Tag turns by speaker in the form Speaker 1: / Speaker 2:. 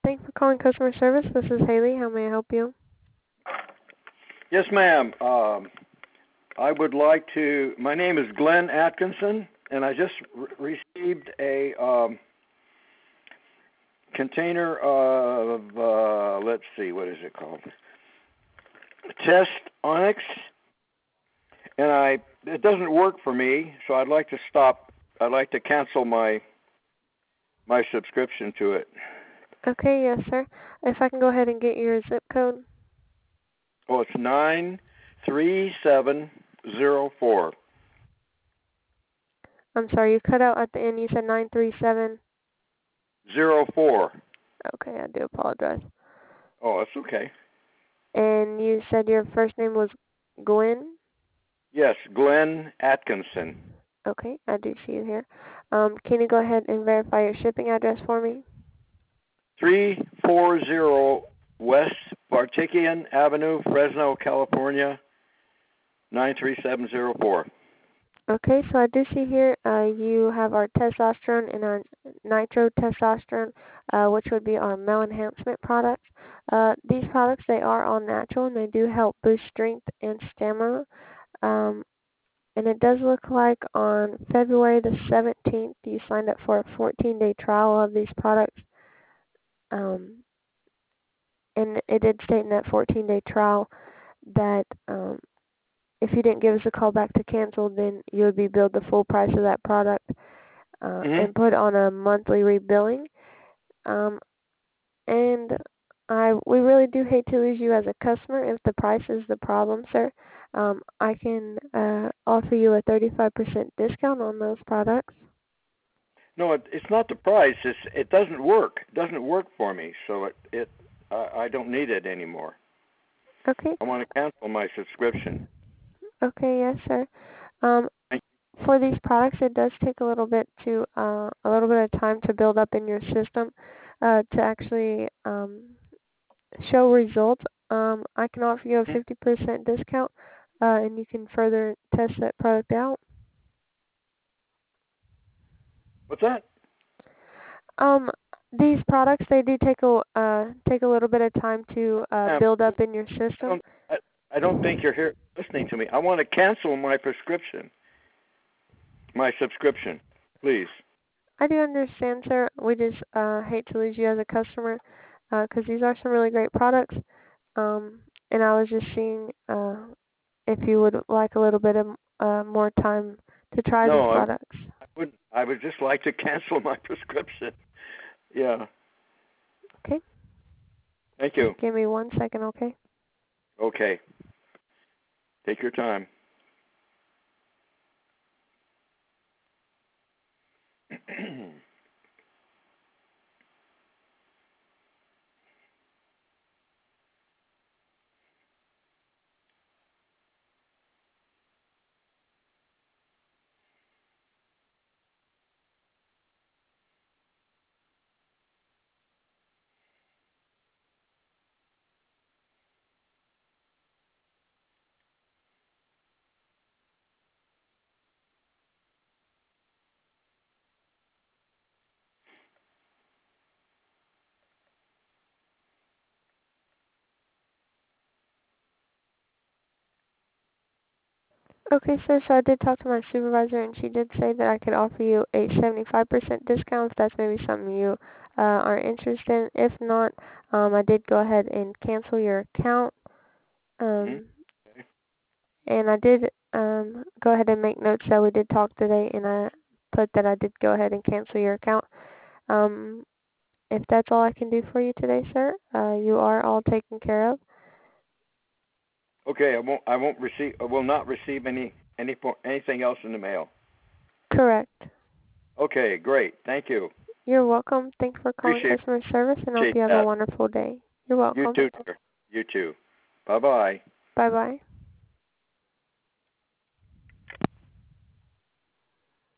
Speaker 1: Thanks for calling customer service. This is Haley. How may I help you?
Speaker 2: Yes, ma'am. I would like to. My name is Glenn Atkinson, and I just received a container of let's see, what is it called? Test Onyx, and it doesn't work for me, so I'd like to stop. I'd like to cancel my subscription to it.
Speaker 1: Okay, yes, sir. If I can go ahead and get your zip code.
Speaker 2: Oh, it's 93704.
Speaker 1: I'm sorry, you cut out at the end. You said 937.
Speaker 2: 04.
Speaker 1: Okay, I do apologize.
Speaker 2: Oh, that's okay.
Speaker 1: And you said your first name was Glenn?
Speaker 2: Yes, Glenn Atkinson.
Speaker 1: Okay, I do see you here. Can you go ahead and verify your shipping address for me?
Speaker 2: 340 West Bartikian Avenue, Fresno, California, 93704.
Speaker 1: Okay, so I do see here you have our testosterone and our nitro testosterone, which would be our male enhancement products. These products, they are all natural and they do help boost strength and stamina. And it does look like on February the 17th you signed up for a 14-day trial of these products. And it did state in that 14-day trial that if you didn't give us a call back to cancel, then you would be billed the full price of that product and put on a monthly rebilling. And we really do hate to lose you as a customer. If the price is the problem, sir, I can offer you a 35% discount on those products.
Speaker 2: No, it's not the price. It doesn't work. It doesn't work for me, so I don't need it anymore.
Speaker 1: Okay.
Speaker 2: I want to cancel my subscription.
Speaker 1: Okay, yes, sir. For these products, it does take a little bit of time to build up in your system to actually show results. I can offer you a 50% discount, and you can further test that product out.
Speaker 2: What's that?
Speaker 1: These products, they do take a little bit of time to build up in your system.
Speaker 2: I don't think you're here listening to me. I want to cancel my subscription, please.
Speaker 1: I do understand, sir. We just hate to lose you as a customer because these are some really great products. And I was just seeing if you would like a little bit of more time to try these products.
Speaker 2: I would just like to cancel my prescription. Yeah.
Speaker 1: Okay.
Speaker 2: Thank you.
Speaker 1: Give me 1 second, okay?
Speaker 2: Okay. Take your time.
Speaker 1: Okay, sir, so I did talk to my supervisor, and she did say that I could offer you a 75% discount if that's maybe something you are interested in. If not, I did go ahead and cancel your account. And I did go ahead and make notes that we did talk today, and I put that I did go ahead and cancel your account. If that's all I can do for you today, sir, you are all taken care of.
Speaker 2: Okay, I will not receive anything else in the mail.
Speaker 1: Correct.
Speaker 2: Okay, great. Thank you.
Speaker 1: You're welcome. Thanks for calling customer service, and I hope you have a wonderful day. You're welcome.
Speaker 2: You too, sir. You too. Bye-bye.
Speaker 1: Bye-bye.